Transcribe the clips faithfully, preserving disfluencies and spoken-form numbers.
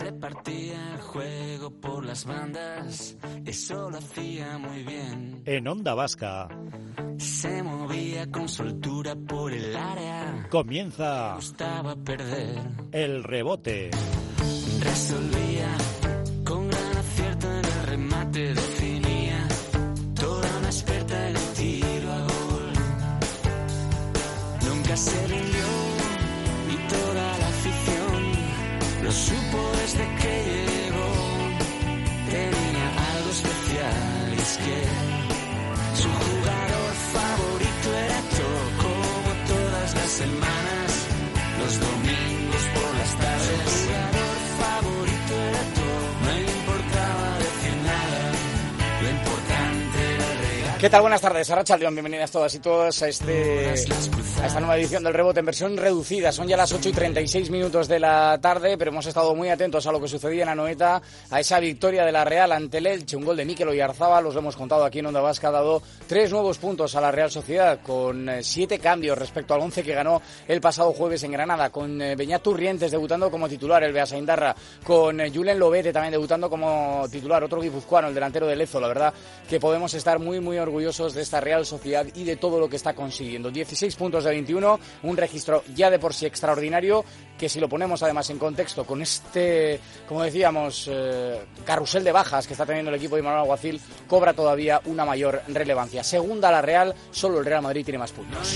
repartía el juego por las bandas, eso lo hacía muy bien. En Onda Vasca se movía con soltura por el área. Comienza Me gustaba perder. El Rebote. Resolvía con gran acierto en el remate, definía toda una experta en el tiro a gol. Nunca se rindió ni toda la afición lo supo desde que llegó. Tenía algo especial, y es que su jugador favorito era todo, como todas las semanas, los domingos por las tardes. Su jugador favorito era todo, no importaba decir nada, lo importante era el regalo. ¿Qué tal? Buenas tardes, Arratsaldeon, bienvenidas todas y todos a, este, a esta nueva edición del Rebote en versión reducida. Son ya las ocho y treinta y seis minutos de la tarde, pero hemos estado muy atentos a lo que sucedía en Anoeta, a esa victoria de la Real ante el Elche, un gol de Mikel Oyarzabal, los lo hemos contado aquí en Onda Vasca, ha dado tres nuevos puntos a la Real Sociedad, con siete cambios respecto al once que ganó el pasado jueves en Granada, con Beñat Turrientes debutando como titular, el Beasaindarra, con Julen Lobete también debutando como titular, otro guipuzcoano, el delantero de Lezo. La verdad que podemos estar muy muy orgullosos de esta Real Sociedad y de todo lo que está consiguiendo. dieciséis puntos de veintiuno, un registro ya de por sí extraordinario, que si lo ponemos además en contexto con este, como decíamos, eh, carrusel de bajas que está teniendo el equipo de Manuel Alguacil, cobra todavía una mayor relevancia. Segunda la Real, solo el Real Madrid tiene más puntos.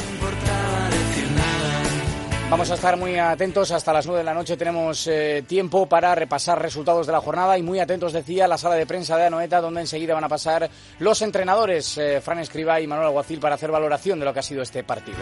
Vamos a estar muy atentos, hasta las nueve de la noche tenemos eh, tiempo para repasar resultados de la jornada y muy atentos, decía, a la sala de prensa de Anoeta, donde enseguida van a pasar los entrenadores, eh, Fran Escribá y Manuel Alguacil, para hacer valoración de lo que ha sido este partido.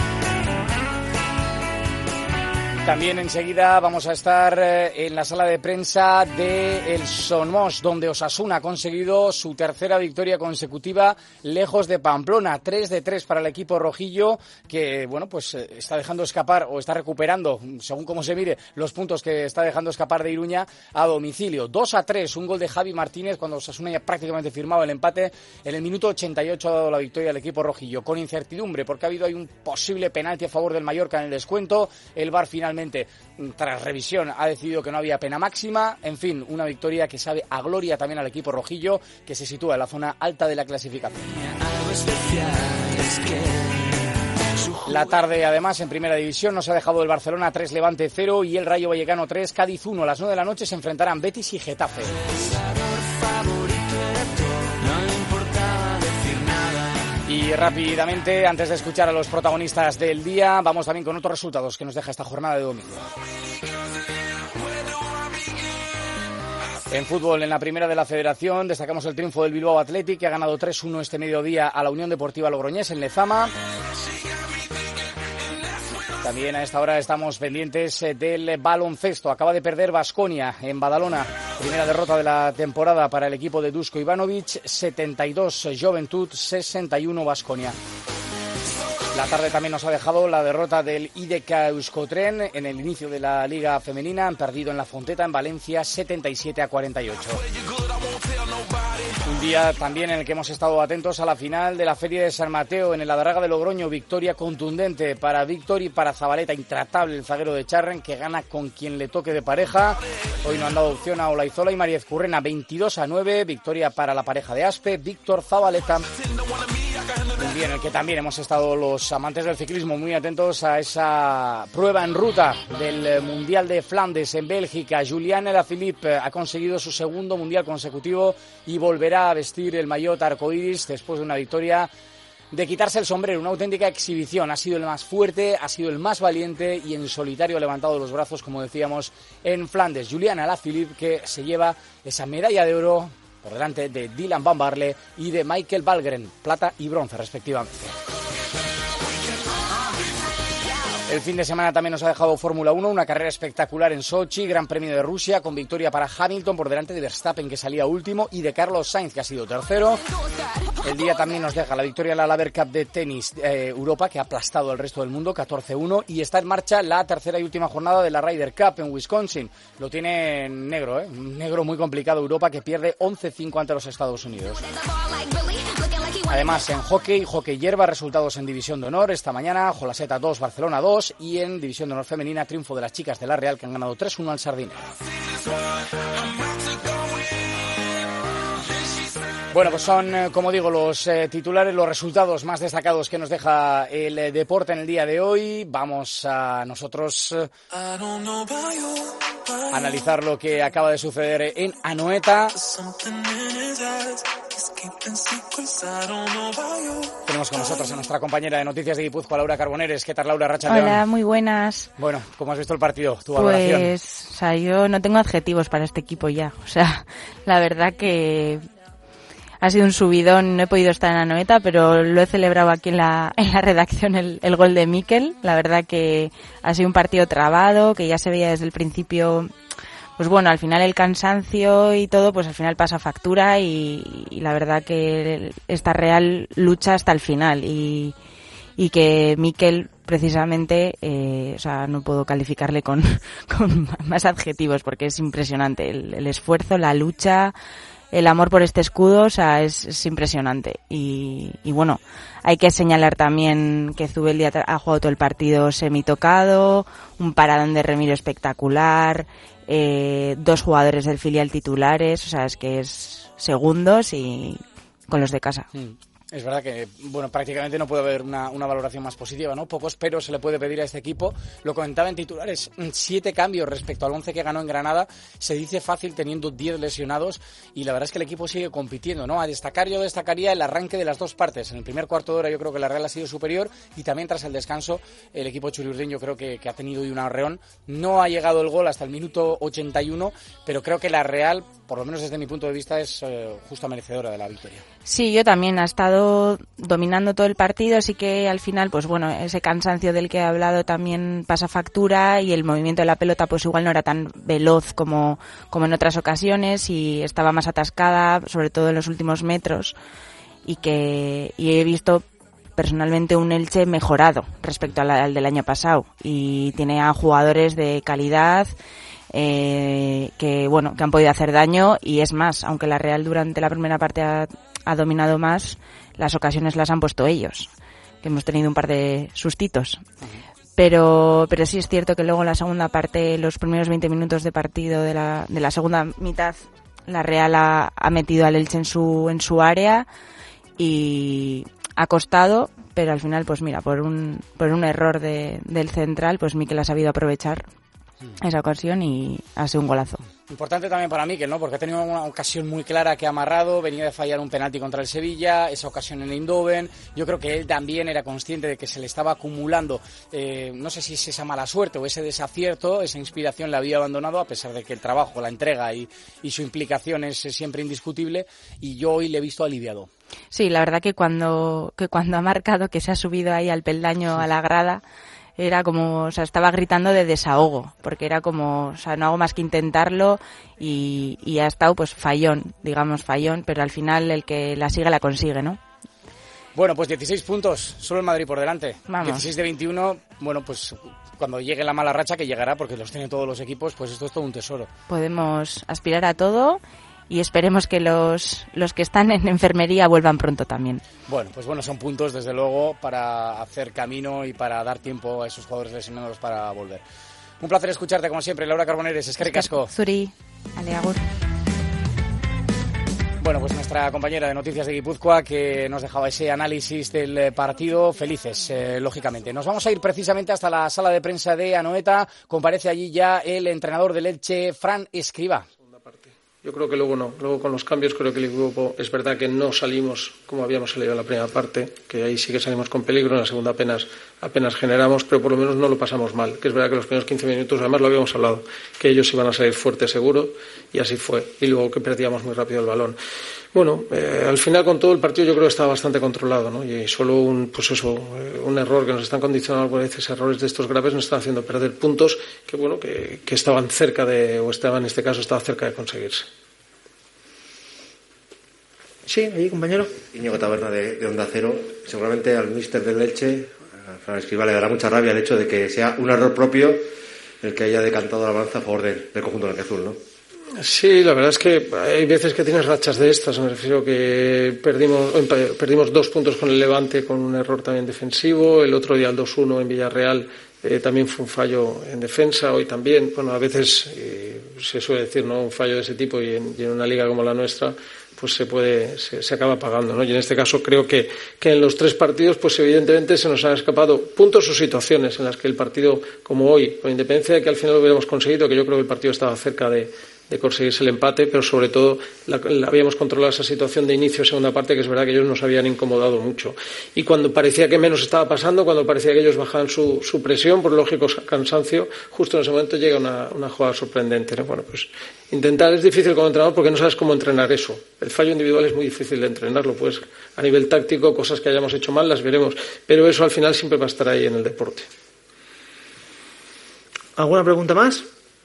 También enseguida vamos a estar en la sala de prensa de el Somos, donde Osasuna ha conseguido su tercera victoria consecutiva lejos de Pamplona. tres de tres para el equipo rojillo, que bueno, pues está dejando escapar o está recuperando, según cómo se mire, los puntos que está dejando escapar de Iruña a domicilio. dos a tres, un gol de Javi Martínez cuando Osasuna ya prácticamente firmaba el empate. En el minuto ochenta y ocho ha dado la victoria al equipo rojillo, con incertidumbre porque ha habido ahí un posible penalti a favor del Mallorca en el descuento. El V A R finalmente, tras revisión, ha decidido que no había pena máxima. En fin, una victoria que sabe a gloria también al equipo rojillo, que se sitúa en la zona alta de la clasificación. La tarde, además, en Primera División nos ha dejado el Barcelona tres, Levante cero y el Rayo Vallecano tres, Cádiz uno. A las nueve de la noche se enfrentarán Betis y Getafe. Y rápidamente, antes de escuchar a los protagonistas del día, vamos también con otros resultados que nos deja esta jornada de domingo. En fútbol, en la primera de la Federación, destacamos el triunfo del Bilbao Athletic, que ha ganado tres uno este mediodía a la Unión Deportiva Logroñés en Lezama. También a esta hora estamos pendientes del baloncesto. Acaba de perder Baskonia en Badalona. Primera derrota de la temporada para el equipo de Dusko Ivanovic. setenta y dos Juventud, sesenta y uno Baskonia. La tarde también nos ha dejado la derrota del I D K Euskotren en el inicio de la Liga Femenina. Han perdido en la Fonteta, en Valencia, setenta y siete a cuarenta y ocho. Un día también en el que hemos estado atentos a la final de la Feria de San Mateo en el Adarraga de Logroño. Victoria contundente para Víctor y para Zabaleta. Intratable el zaguero de Charren, que gana con quien le toque de pareja. Hoy no han dado opción a Olaizola y María Ezcurrena. veintidós a nueve. Victoria para la pareja de Aspe, Víctor Zabaleta. Un día en el que también hemos estado los amantes del ciclismo muy atentos a esa prueba en ruta del Mundial de Flandes en Bélgica. Julián Alaphilippe ha conseguido su segundo Mundial consecutivo y volverá a vestir el maillot arcoíris después de una victoria de quitarse el sombrero, una auténtica exhibición. Ha sido el más fuerte, ha sido el más valiente y en solitario ha levantado los brazos, como decíamos, en Flandes. Julián Alaphilippe, que se lleva esa medalla de oro por delante de Dylan Van Baarle y de Michael Valgren, plata y bronce respectivamente. El fin de semana también nos ha dejado Fórmula uno, una carrera espectacular en Sochi, Gran Premio de Rusia, con victoria para Hamilton por delante de Verstappen, que salía último, y de Carlos Sainz, que ha sido tercero. El día también nos deja la victoria en la Laver Cup de tenis eh, Europa, que ha aplastado al resto del mundo, catorce a uno, y está en marcha la tercera y última jornada de la Ryder Cup en Wisconsin. Lo tiene en negro, ¿eh? Un negro muy complicado Europa, que pierde once cinco ante los Estados Unidos. Además, en hockey, hockey hierba, resultados en División de Honor esta mañana, Jolaseta dos, Barcelona dos, y en División de Honor femenina, triunfo de las chicas de la Real, que han ganado tres uno al Sardinero. Bueno, pues son, como digo, los eh, titulares, los resultados más destacados que nos deja el eh, deporte en el día de hoy. Vamos a nosotros eh, analizar lo que acaba de suceder en Anoeta. Tenemos con nosotros a nuestra compañera de Noticias de Guipúzcoa, Laura Carboneres. ¿Qué tal, Laura? Racha Hola, León. Muy buenas. Bueno, ¿cómo has visto el partido? ¿Tu valoración? Pues, o sea, yo no tengo adjetivos para este equipo ya. O sea, la verdad que ha sido un subidón. No he podido estar en Anoeta, pero lo he celebrado aquí en la, en la redacción el, el gol de Mikel. La verdad que ha sido un partido trabado, que ya se veía desde el principio. Pues bueno, al final el cansancio y todo, pues al final pasa factura y, y la verdad que esta Real lucha hasta el final y, y que Mikel precisamente, eh, o sea, no puedo calificarle con, con más adjetivos porque es impresionante el, el esfuerzo, la lucha, el amor por este escudo, o sea, es, es impresionante y, y bueno, hay que señalar también que Zubeldia ha jugado todo el partido semitocado, un paradón de Remiro espectacular. Eh, dos jugadores del filial titulares, o sea, es que es segundos y con los de casa. Mm. Es verdad que, bueno, prácticamente no puede haber una, una valoración más positiva, ¿no? Pocos pero se le puede pedir a este equipo. Lo comentaba en titulares, siete cambios respecto al once que ganó en Granada. Se dice fácil teniendo diez lesionados y la verdad es que el equipo sigue compitiendo, ¿no? A destacar, yo destacaría el arranque de las dos partes. En el primer cuarto de hora yo creo que la Real ha sido superior y también tras el descanso el equipo churiurdín yo creo que, que ha tenido hoy un arreón. No ha llegado el gol hasta el minuto ochenta y uno, pero creo que la Real, por lo menos desde mi punto de vista, es eh, justa merecedora de la victoria. Sí, yo también. Ha estado dominando todo el partido, así que al final, pues bueno, ese cansancio del que he hablado también pasa factura y el movimiento de la pelota pues igual no era tan veloz como, como en otras ocasiones y estaba más atascada, sobre todo en los últimos metros y que y he visto personalmente un Elche mejorado respecto al, al del año pasado y tiene a jugadores de calidad eh, que bueno que han podido hacer daño y es más, aunque la Real durante la primera parte ha, ha dominado más, las ocasiones las han puesto ellos, que hemos tenido un par de sustitos. Pero pero sí es cierto que luego en la segunda parte, los primeros veinte minutos de partido de la de la segunda mitad, la Real ha, ha metido al Elche en su en su área y ha costado, pero al final pues mira, por un por un error de, del central, pues Mikel ha sabido aprovechar esa ocasión y ha sido un golazo. Importante también para Mikel, ¿no? Porque ha tenido una ocasión muy clara que ha amarrado, venía de fallar un penalti contra el Sevilla, esa ocasión en Eindhoven. Yo creo que él también era consciente de que se le estaba acumulando, eh, no sé si es esa mala suerte o ese desacierto, esa inspiración la había abandonado, a pesar de que el trabajo, la entrega y, y su implicación es siempre indiscutible, y yo hoy le he visto aliviado. Sí, la verdad que cuando, que cuando ha marcado, que se ha subido ahí al peldaño, sí, a la grada, era como, o sea, estaba gritando de desahogo, porque era como, o sea, no hago más que intentarlo y, y ha estado pues fallón, digamos fallón, pero al final el que la sigue la consigue, ¿no? Bueno, pues dieciséis puntos, solo el Madrid por delante. Vamos. dieciséis de veintiuno, bueno, pues cuando llegue la mala racha, que llegará porque los tienen todos los equipos, pues esto es todo un tesoro. Podemos aspirar a todo y esperemos que los, los que están en enfermería vuelvan pronto también. Bueno, pues bueno, son puntos desde luego para hacer camino y para dar tiempo a esos jugadores lesionados para volver. Un placer escucharte como siempre, Laura Carboneres, eskerrik asko. Zuri, ale agur. Bueno, pues nuestra compañera de Noticias de Guipúzcoa que nos dejaba ese análisis del partido, felices, eh, lógicamente. Nos vamos a ir precisamente hasta la sala de prensa de Anoeta. Comparece allí ya el entrenador del Elche, Fran Escribá. Yo creo que luego no, luego con los cambios creo que el equipo, es verdad que no salimos como habíamos salido en la primera parte, que ahí sí que salimos con peligro, en la segunda apenas apenas generamos, pero por lo menos no lo pasamos mal, que es verdad que los primeros quince minutos, además lo habíamos hablado, que ellos iban a salir fuertes seguro, y así fue, y luego que perdíamos muy rápido el balón. Bueno, eh, al final con todo el partido yo creo que estaba bastante controlado, ¿no? Y solo un, pues eso, un error que nos están condicionando algunas veces, errores de estos graves nos están haciendo perder puntos que bueno, que, que estaban cerca de, o estaban en este caso, estaba cerca de conseguirse. Sí, ahí, compañero. Íñigo Taberna de, de Onda Cero. Seguramente al míster del Elche, a Fran Escribá, le dará mucha rabia el hecho de que sea un error propio el que haya decantado la balanza a favor del, del conjunto blanquiazul, ¿no? Sí, la verdad es que hay veces que tienes rachas de estas. Me refiero que perdimos perdimos dos puntos con el Levante con un error también defensivo. El otro día el dos uno en Villarreal eh, también fue un fallo en defensa. Hoy también. Bueno, a veces eh, se suele decir, ¿no? Un fallo de ese tipo y en, y en una liga como la nuestra, pues se puede, se, se acaba pagando, ¿no? Y en este caso creo que, que en los tres partidos, pues evidentemente se nos han escapado puntos o situaciones en las que el partido, como hoy, con independencia de que al final lo hubiéramos conseguido, que yo creo que el partido estaba cerca de, de conseguirse el empate, pero sobre todo la, la habíamos controlado esa situación de inicio de segunda parte, que es verdad que ellos nos habían incomodado mucho. Y cuando parecía que menos estaba pasando, cuando parecía que ellos bajaban su, su presión, por lógico cansancio, justo en ese momento llega una, una jugada sorprendente, ¿no? Bueno, pues intentar es difícil como entrenador porque no sabes cómo entrenar eso. El fallo individual es muy difícil de entrenarlo, pues a nivel táctico, cosas que hayamos hecho mal las veremos, pero eso al final siempre va a estar ahí en el deporte. ¿Alguna pregunta más?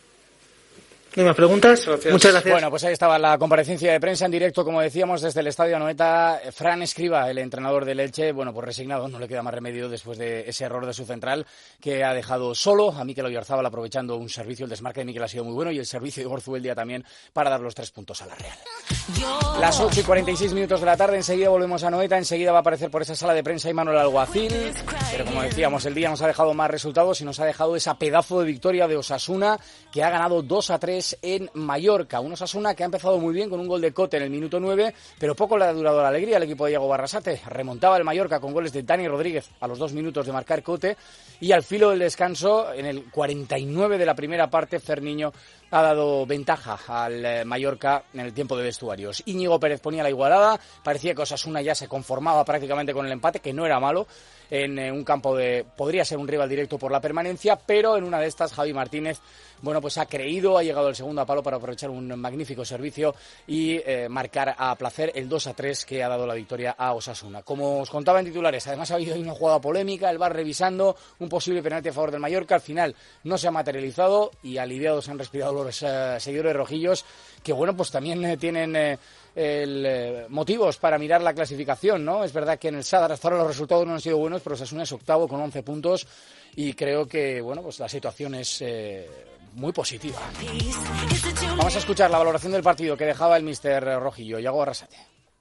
¿Hay más preguntas? Gracias. Muchas gracias. Bueno, pues ahí estaba la comparecencia de prensa en directo, como decíamos, desde el Estadio Anoeta. Fran Escribá, el entrenador del Elche, bueno, pues resignado, no le queda más remedio después de ese error de su central que ha dejado solo a Mikel Oyarzábal aprovechando un servicio. El desmarque de Mikel ha sido muy bueno y el servicio de Igor Zubeldia también para dar los tres puntos a la Real. Las ocho y cuarenta y seis minutos de la tarde, enseguida volvemos a Anoeta, enseguida va a aparecer por esa sala de prensa Imanol Alguacil, pero como decíamos, el día nos ha dejado más resultados y nos ha dejado esa pedazo de victoria de Osasuna, que ha ganado dos a tres en Mallorca. Un Osasuna que ha empezado muy bien con un gol de Cote en el minuto nueve, pero poco le ha durado la alegría al equipo de Iago Barrasate. Remontaba el Mallorca con goles de Dani Rodríguez a los dos minutos de marcar Cote, y al filo del descanso, en el cuarenta y nueve de la primera parte, Ferniño ha dado ventaja al Mallorca en el tiempo de vestuarios. Íñigo Pérez ponía la igualada, parecía que Osasuna ya se conformaba prácticamente con el empate, que no era malo, en un campo de... podría ser un rival directo por la permanencia, pero en una de estas Javi Martínez, bueno, pues ha creído, ha llegado al segundo palo para aprovechar un magnífico servicio y eh, marcar a placer el dos a tres que ha dado la victoria a Osasuna. Como os contaba en titulares, además ha habido una jugada polémica, el V A R revisando un posible penalti a favor del Mallorca, al final no se ha materializado y aliviados han respirado los eh, seguidores rojillos, que bueno, pues también eh, tienen... Eh, El, eh, motivos para mirar la clasificación, ¿no? Es verdad que en el Sadar hasta ahora los resultados no han sido buenos, pero Osasuna es octavo con once puntos y creo que, bueno, pues la situación es eh, muy positiva. Vamos a escuchar la valoración del partido que dejaba el míster rojillo, Iago Arrasate.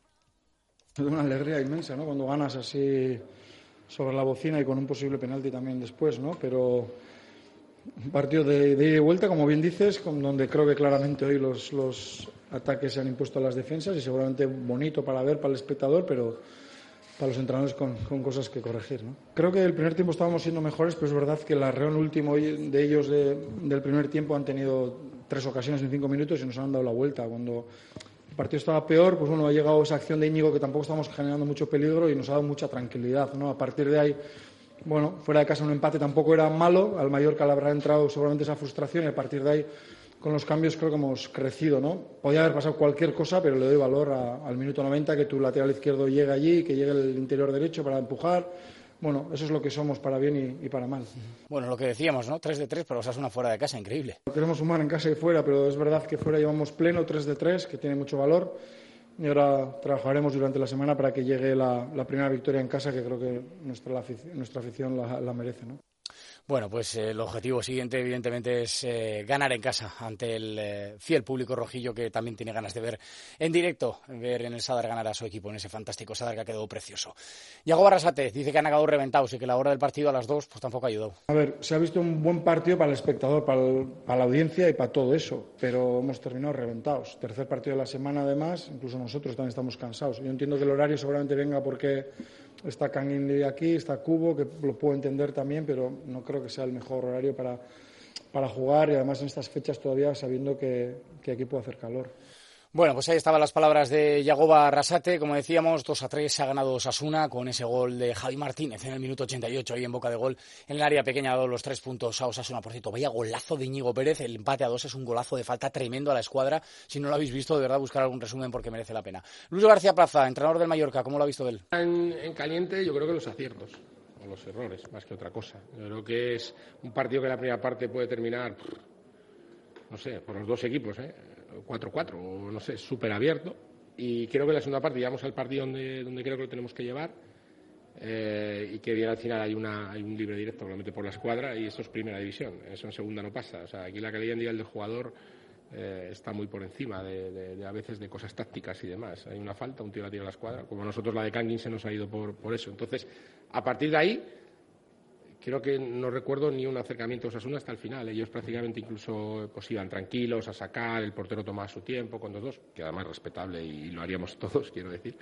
Es una alegría inmensa, ¿no? Cuando ganas así sobre la bocina y con un posible penalti también después, ¿no? Pero un partido de, de ida y vuelta, como bien dices, con donde creo que claramente hoy los, los ataques se han impuesto a las defensas y seguramente bonito para ver, para el espectador, pero para los entrenadores con, con cosas que corregir, ¿no? Creo que el primer tiempo estábamos siendo mejores, pero es verdad que el arreón último de ellos de, del primer tiempo han tenido tres ocasiones en cinco minutos y nos han dado la vuelta. Cuando el partido estaba peor, pues bueno, ha llegado esa acción de Íñigo que tampoco estamos generando mucho peligro y nos ha dado mucha tranquilidad, ¿no? A partir de ahí, bueno, fuera de casa un empate tampoco era malo, al Mallorca le habrá entrado seguramente esa frustración y a partir de ahí con los cambios creo que hemos crecido, ¿no? Podía haber pasado cualquier cosa, pero le doy valor a, al minuto noventa, que tu lateral izquierdo llegue allí, que llegue el interior derecho para empujar. Bueno, eso es lo que somos para bien y, y para mal. Bueno, lo que decíamos, ¿no? tres de tres, pero Osasuna fuera de casa, increíble. Queremos sumar en casa y fuera, pero es verdad que fuera llevamos pleno tres de tres, que tiene mucho valor. Y ahora trabajaremos durante la semana para que llegue la, la primera victoria en casa, que creo que nuestra, la, nuestra afición la, la merece, ¿no? Bueno, pues eh, el objetivo siguiente, evidentemente, es eh, ganar en casa ante el eh, fiel público rojillo que también tiene ganas de ver en directo, ver en el Sadar ganar a su equipo, en ese fantástico Sadar que ha quedado precioso. Iago Barrasate dice que han acabado reventados y que la hora del partido a las dos pues tampoco ha ayudado. A ver, se ha visto un buen partido para el espectador, para, el, para la audiencia y para todo eso, pero hemos terminado reventados. Tercer partido de la semana, además, incluso nosotros también estamos cansados. Yo entiendo que el horario seguramente venga porque está Kangin aquí, está Cubo, que lo puedo entender también, pero no creo que sea el mejor horario para, para jugar y además en estas fechas todavía sabiendo que, que aquí puede hacer calor. Bueno, pues ahí estaban las palabras de Iago Barrasate. Como decíamos, dos a tres ha ganado Osasuna con ese gol de Javi Martínez en el minuto ochenta y ocho, ahí en boca de gol en el área pequeña, ha dado los tres puntos a Osasuna. Por cierto, vaya golazo de Íñigo Pérez, el empate a dos es un golazo de falta tremendo a la escuadra. Si no lo habéis visto, de verdad, buscar algún resumen porque merece la pena. Luis García Plaza, entrenador del Mallorca, ¿cómo lo ha visto él? En, en caliente yo creo que los aciertos o los errores, más que otra cosa. Yo creo que es un partido que en la primera parte puede terminar, no sé, por los dos equipos, ¿eh? cuatro cuatro, o no sé, súper abierto, y creo que en la segunda parte llegamos al partido donde, donde creo que lo tenemos que llevar, eh, y que bien al final hay, una, hay un libre directo probablemente por la escuadra, y eso es primera división, eso en segunda no pasa. O sea, aquí la calidad en nivel del jugador eh, está muy por encima de, de, de a veces de cosas tácticas y demás. Hay una falta, un tío la tira a la escuadra, como nosotros la de Kangin se nos ha ido por, por eso. Entonces, a partir de ahí creo que no recuerdo ni un acercamiento a Osasuna hasta el final. Ellos prácticamente incluso pues iban tranquilos a sacar, el portero tomaba su tiempo con dos dos, que además es respetable y lo haríamos todos, quiero decir.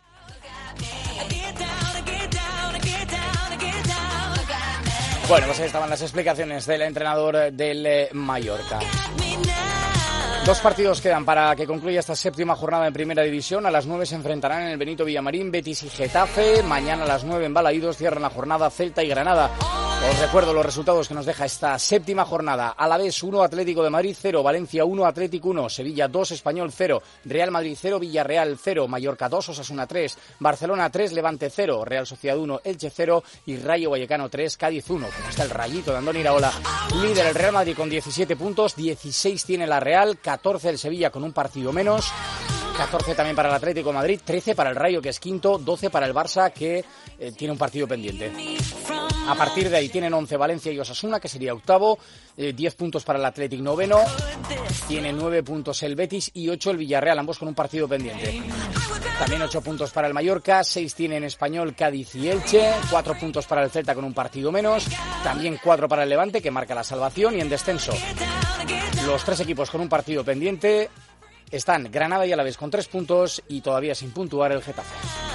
Bueno, pues ahí estaban las explicaciones del entrenador del Mallorca. Dos partidos quedan para que concluya esta séptima jornada en Primera División. A las nueve se enfrentarán en el Benito Villamarín Betis y Getafe. Mañana a las nueve en Balaídos cierran la jornada Celta y Granada. Os recuerdo los resultados que nos deja esta séptima jornada. Alavés uno, Atlético de Madrid cero, Valencia uno, Atlético uno, Sevilla dos, Español cero, Real Madrid cero, Villarreal cero, Mallorca dos, Osasuna tres, Barcelona tres, Levante cero, Real Sociedad uno, Elche cero y Rayo Vallecano tres, Cádiz uno. Como está el Rayito de Andoni Iraola, líder el Real Madrid con diecisiete puntos, dieciséis tiene la Real, catorce el Sevilla con un partido menos, catorce también para el Atlético de Madrid, trece para el Rayo que es quinto, doce para el Barça que eh, tiene un partido pendiente. A partir de ahí tienen once Valencia y Osasuna, que sería octavo, eh, diez puntos para el Athletic noveno, tiene nueve puntos el Betis y ocho el Villarreal, ambos con un partido pendiente. También ocho puntos para el Mallorca, seis tienen Español, Cádiz y Elche, cuatro puntos para el Celta con un partido menos, también cuatro para el Levante, que marca la salvación, y en descenso los tres equipos con un partido pendiente están Granada y Alavés con tres puntos y todavía sin puntuar el Getafe.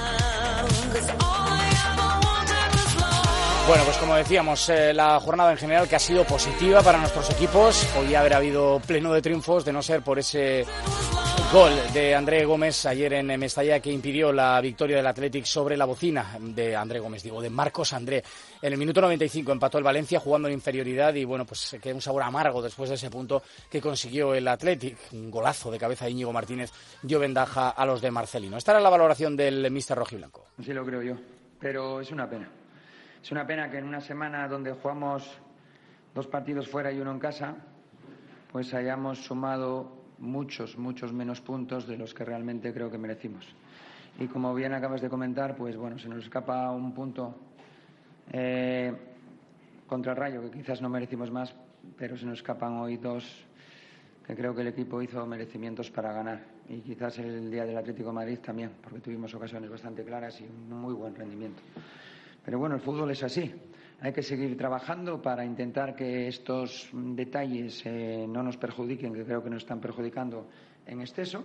Bueno, pues como decíamos, eh, la jornada en general que ha sido positiva para nuestros equipos. Podía haber habido pleno de triunfos de no ser por ese gol de André Gómez ayer en Mestalla que impidió la victoria del Athletic sobre la bocina de André Gómez, digo, de Marcos André. En el minuto noventa y cinco empató el Valencia jugando en inferioridad y bueno, pues queda un sabor amargo después de ese punto que consiguió el Athletic. Un golazo de cabeza de Íñigo Martínez dio ventaja a los de Marcelino. Esta era la valoración del míster rojiblanco. Sí, lo creo yo, pero es una pena. Es una pena que en una semana donde jugamos dos partidos fuera y uno en casa, pues hayamos sumado muchos, muchos menos puntos de los que realmente creo que merecimos. Y como bien acabas de comentar, pues bueno, se nos escapa un punto eh, contra el Rayo, que quizás no merecimos más, pero se nos escapan hoy dos que creo que el equipo hizo merecimientos para ganar. Y quizás el día del Atlético de Madrid también, porque tuvimos ocasiones bastante claras y un muy buen rendimiento. Pero bueno, el fútbol es así. Hay que seguir trabajando para intentar que estos detalles eh, no nos perjudiquen, que creo que nos están perjudicando en exceso.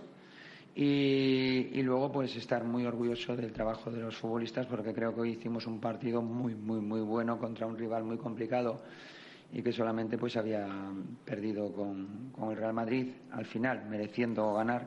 Y, y luego, pues, estar muy orgulloso del trabajo de los futbolistas, porque creo que hoy hicimos un partido muy, muy, muy bueno contra un rival muy complicado y que solamente pues había perdido con, con el Real Madrid al final, mereciendo ganar.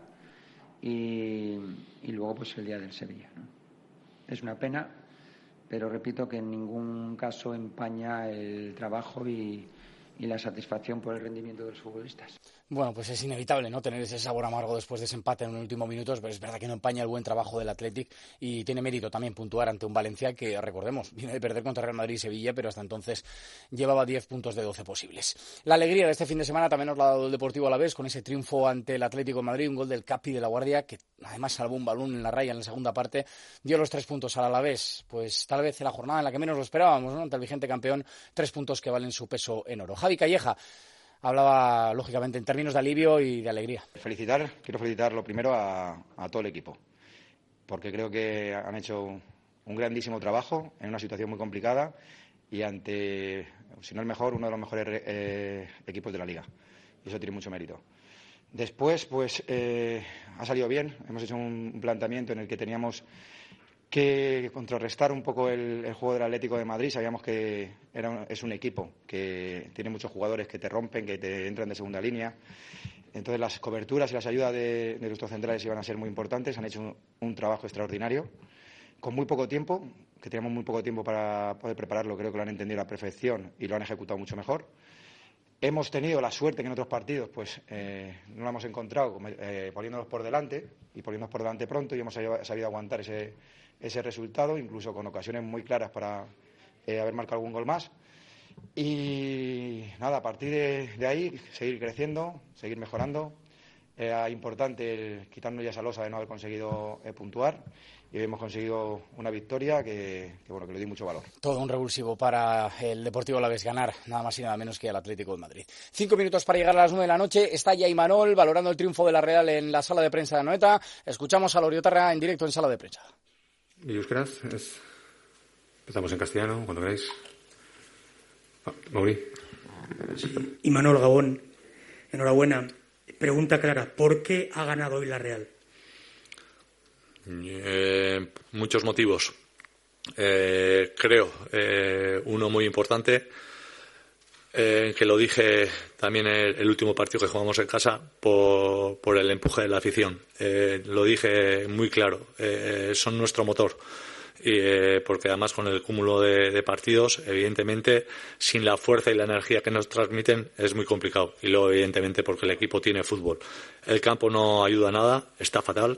Y, y luego, pues, el día del Sevilla, ¿no? Es una pena, pero repito que en ningún caso empaña el trabajo y, y la satisfacción por el rendimiento de los futbolistas. Bueno, pues es inevitable, ¿no?, tener ese sabor amargo después de ese empate en los últimos minutos, pero es verdad que no empaña el buen trabajo del Athletic y tiene mérito también puntuar ante un Valencia que, recordemos, viene de perder contra Real Madrid y Sevilla, pero hasta entonces llevaba diez puntos de doce posibles. La alegría de este fin de semana también nos la ha dado el Deportivo Alavés con ese triunfo ante el Atlético de Madrid, un gol del Capi de la Guardia que además salvó un balón en la raya en la segunda parte, dio los tres puntos al Alavés, pues tal vez en la jornada en la que menos lo esperábamos, ¿no?, ante el vigente campeón, tres puntos que valen su peso en oro. Javi Calleja hablaba, lógicamente, en términos de alivio y de alegría. Felicitar, quiero felicitar lo primero a, a todo el equipo, porque creo que han hecho un grandísimo trabajo en una situación muy complicada y ante, si no el mejor, uno de los mejores eh, equipos de la Liga. Y eso tiene mucho mérito. Después, pues, eh, ha salido bien. Hemos hecho un planteamiento en el que teníamos que contrarrestar un poco el, el juego del Atlético de Madrid. Sabíamos que era un, es un equipo que tiene muchos jugadores que te rompen, que te entran de segunda línea. Entonces las coberturas y las ayudas de, de nuestros centrales iban a ser muy importantes. Han hecho un, un trabajo extraordinario, con muy poco tiempo, que teníamos muy poco tiempo para poder prepararlo. Creo que lo han entendido a la perfección y lo han ejecutado mucho mejor. Hemos tenido la suerte que en otros partidos pues eh, no la hemos encontrado eh, poniéndonos por delante y poniéndonos por delante pronto, y hemos sabido aguantar ese, ese resultado, incluso con ocasiones muy claras para eh, haber marcado algún gol más. Y nada, a partir de, de ahí seguir creciendo, seguir mejorando. Era importante el quitarnos ya esa losa de no haber conseguido eh, puntuar, y hemos conseguido una victoria que, que, bueno, que le di mucho valor. Todo un revulsivo para el Deportivo Alavés ganar, nada más y nada menos que al Atlético de Madrid. Cinco minutos para llegar a las nueve de la noche. Está ya Imanol valorando el triunfo de la Real en la sala de prensa de Anoeta. Escuchamos a Loriotarra en directo en sala de prensa. Y Euskaraz, es... empezamos en castellano, cuando queráis. Mauri. Sí. Imanol Gabón, enhorabuena. Pregunta clara, ¿por qué ha ganado hoy la Real? Eh, muchos motivos. Eh, creo, eh, uno muy importante, eh, que lo dije también el, el último partido que jugamos en casa, por, por el empuje de la afición. Eh, lo dije muy claro, eh, son nuestro motor. Y, eh, porque además con el cúmulo de, de partidos, evidentemente, sin la fuerza y la energía que nos transmiten es muy complicado. Y luego, evidentemente, porque el equipo tiene fútbol. El campo no ayuda a nada, está fatal,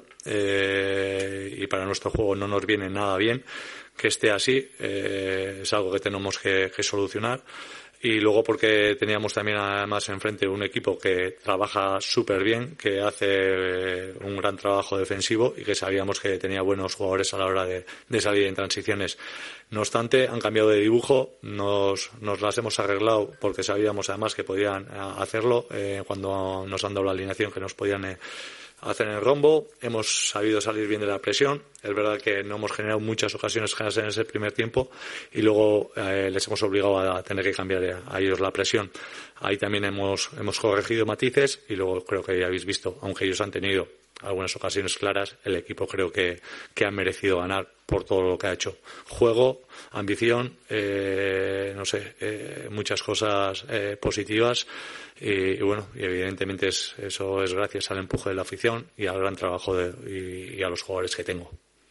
eh, y para nuestro juego no nos viene nada bien que esté así. Eh, es algo que tenemos que, que solucionar. Y luego porque teníamos también además enfrente un equipo que trabaja súper bien, que hace un gran trabajo defensivo y que sabíamos que tenía buenos jugadores a la hora de, de salir en transiciones. No obstante, han cambiado de dibujo, nos, nos las hemos arreglado porque sabíamos además que podían hacerlo, eh, cuando nos han dado la alineación que nos podían eh, hacer en el rombo. Hemos sabido salir bien de la presión. Es verdad que no hemos generado muchas ocasiones claras en ese primer tiempo y luego eh, les hemos obligado a tener que cambiar a, a ellos la presión. Ahí también hemos, hemos corregido matices y luego creo que ya habéis visto, aunque ellos han tenido algunas ocasiones claras, el equipo creo que, que ha merecido ganar por todo lo que ha hecho. Juego, ambición, eh, no sé, eh, muchas cosas eh, positivas y, y bueno, y evidentemente es, eso es gracias al empuje de la afición y al gran trabajo de, y, y a los jugadores que tengo.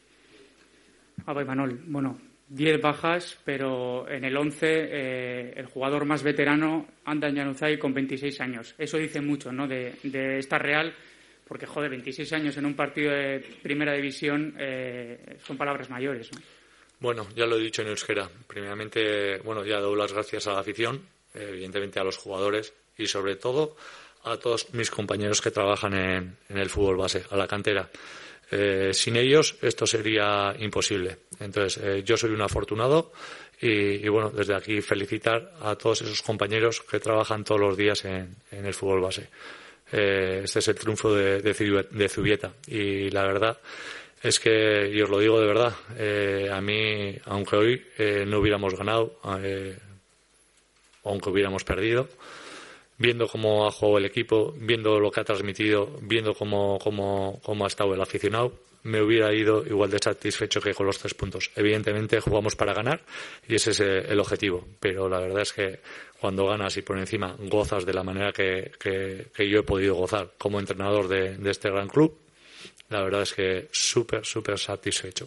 Ah, pues Manol, bueno, diez bajas, pero en el once eh, el jugador más veterano, Andan Januzaj, con veintiséis años. Eso dice mucho, ¿no?, de, de esta Real. Porque, joder, veintiséis años en un partido de primera división eh, son palabras mayores, ¿no? Bueno, ya lo he dicho en euskera. Primeramente, bueno, ya doy las gracias a la afición, evidentemente a los jugadores y sobre todo a todos mis compañeros que trabajan en, en el fútbol base, a la cantera. Eh, sin ellos esto sería imposible. Entonces, eh, yo soy un afortunado y, y, bueno, desde aquí felicitar a todos esos compañeros que trabajan todos los días en, en el fútbol base. Eh, este es el triunfo de, de, de Zubieta y la verdad es que, y os lo digo de verdad, eh, a mí, aunque hoy eh, no hubiéramos ganado, eh, aunque hubiéramos perdido, viendo cómo ha jugado el equipo, viendo lo que ha transmitido, viendo cómo, cómo, cómo ha estado el aficionado, me hubiera ido igual de satisfecho que con los tres puntos. Evidentemente jugamos para ganar y ese es el objetivo, pero la verdad es que cuando ganas y por encima gozas de la manera que, que, que yo he podido gozar como entrenador de, de este gran club, la verdad es que súper, súper satisfecho.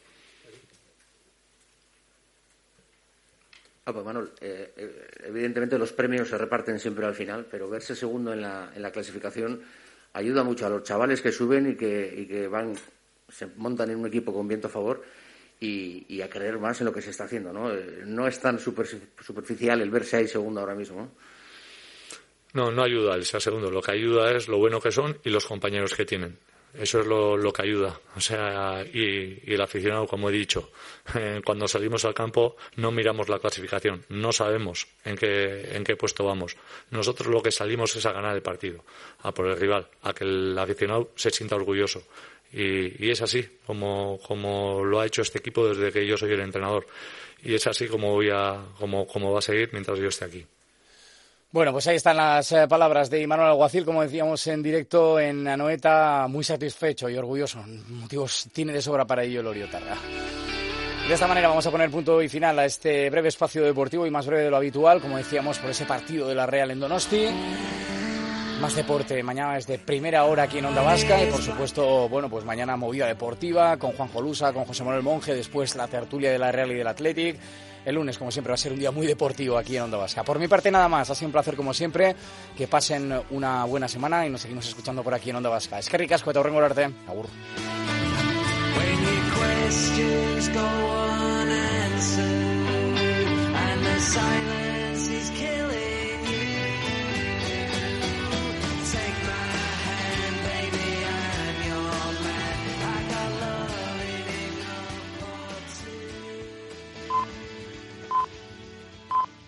Ah, pues Manol, eh, evidentemente los premios se reparten siempre al final, pero verse segundo en la, en la clasificación ayuda mucho a los chavales que suben y que, y que van, se montan en un equipo con viento a favor y, y a creer más en lo que se está haciendo, ¿no? Eh, no es tan super, superficial el verse ahí segundo ahora mismo, ¿no? No, no ayuda el ser segundo. Lo que ayuda es lo bueno que son y los compañeros que tienen. Eso es lo, lo que ayuda. O sea, y, y el aficionado, como he dicho, eh, cuando salimos al campo no miramos la clasificación, no sabemos en qué, en qué puesto vamos. Nosotros lo que salimos es a ganar el partido, a por el rival, a que el aficionado se sienta orgulloso. Y, y es así como, como lo ha hecho este equipo desde que yo soy el entrenador. Y es así como, voy a, como, como va a seguir mientras yo esté aquí. Bueno, pues ahí están las eh, palabras de Imanol Alguacil, como decíamos en directo en Anoeta, muy satisfecho y orgulloso. Motivos tiene de sobra para ello el Oriotarra. De esta manera vamos a poner punto y final a este breve espacio deportivo y más breve de lo habitual, como decíamos, por ese partido de la Real en Donosti. Más deporte, mañana es de primera hora aquí en Onda Vasca y por supuesto, bueno, pues mañana movida deportiva con Juan Jolusa, con José Manuel Monge, después la tertulia de la Real y del Athletic. El lunes, como siempre, va a ser un día muy deportivo aquí en Onda Vasca. Por mi parte, nada más. Ha sido un placer, como siempre. Que pasen una buena semana y nos seguimos escuchando por aquí en Onda Vasca. Eskerrik asko eta hurrengo arte. Agur. When your questions go unanswered and the silence